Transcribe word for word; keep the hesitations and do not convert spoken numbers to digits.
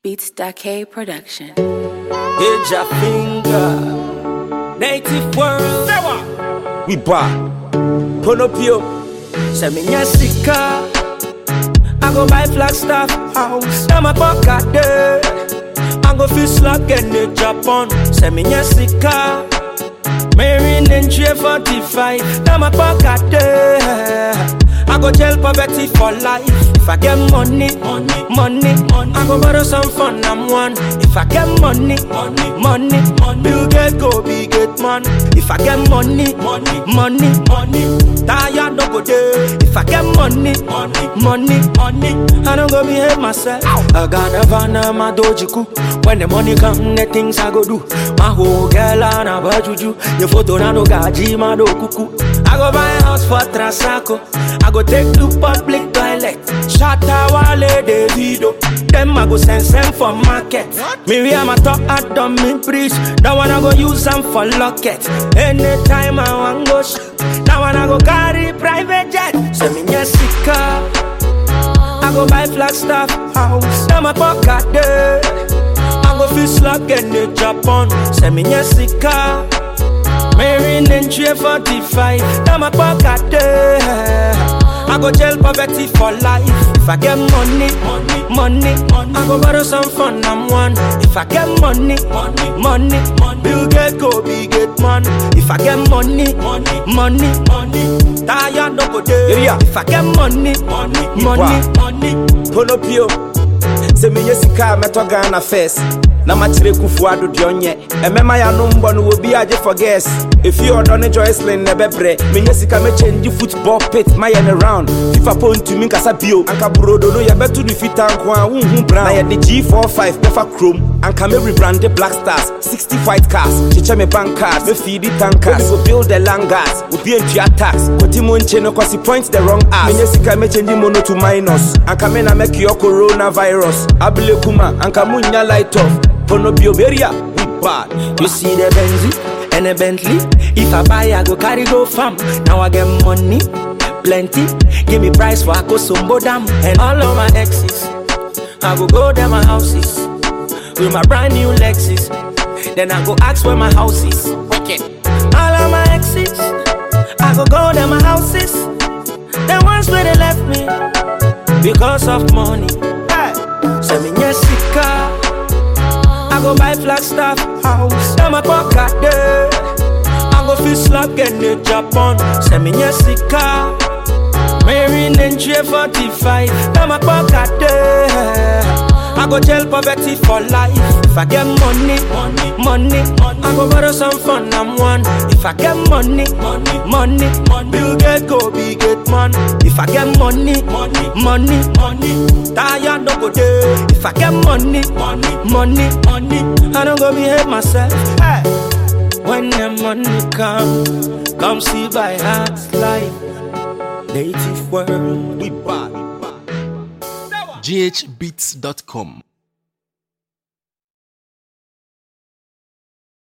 Beats Dake Production. Age a finger, native world. We bar, Ponopio, Seminya Sika. I go buy Flagstaff house, now my pocket there. I go fish slap and the Japan, Seminya Sika. Marine and J forty-five, now my pocket there. I go tell poverty for life. If I get money, money, money, money, I go borrow some fun, I'm one. If I get money, money, money, money, Bill Gates go big get man. If I get money, money, money, money, tired no go there. If I get money, money, money, money, I don't go behave myself. I got a van and my dojiku. When the money come, the things I go do. My whole girl and a bajuju. The photo na no gaji, my do kuku. I go buy a house for Transaco. I go take to public toilet. Shatta Wale Davido. Them I go send them for market. Me we am a top at dumb me preach. That one I go use them for locket. Anytime I want go sh- that one I go carry private jet. Send me Jessica. I go buy Flagstaff house. Now my pocket there. I go fish slap and the Japan. Send me Jessica. Marine and J forty-five. Now my pocket there. I go jail poverty for life. If I get money, money, money, money, I go borrow some fun, I'm one. If I get money, money, money, money, Bill Gates go big get man. If I get money, money, money, money, tired no go there. Yeah. If I get money, money, money, money, Ponopio, say me Jessica meto Ghana first. Na machire kufuado dionye emema ya numbo no obi aje for guess if you odone Joycelyn ne bebre me nyesika me change football pit my and around FIFA point to me kasa bio anka burodo no ye betu du fitanko a wunhu brown na ye de G forty-five nefa chrome anka me rebrand Black Stars sixty fight cars chiche me bank cards me feed it tankers we go build the langas we be into attacks kotimo nche no cause points the wrong ass me nyesika me change mono to minus anka me na make your coronavirus abule kuma anka munya light off. Ponopio beria, we bad. You see the Benz and the Bentley. If I buy, I go carry go farm. Now I get money, plenty. Give me price for I go sombo dam. And all of my exes, I go go to my houses with my brand new Lexus. Then I go ask where my house is. Okay. All of my exes, I go go to my houses. Then once where they left me because of money. Hey, send me Jessica. I go buy Flagstaff house. Now my pocket there. I go fish slap and the Japan. Send me Jessica. Marine and J forty-five. Now my pocket there. I go jail poverty for life. If I get money, money, money, money, I go borrow some fun, I'm one. If I get money, money, money, money, Bill Gates go big get man. If I get money, money, money, money, tired no go there. If I get money, money, money, money, I don't go behave myself. Hey. When the money come, come see by heart's life. Native world, we bad. G H beats dot com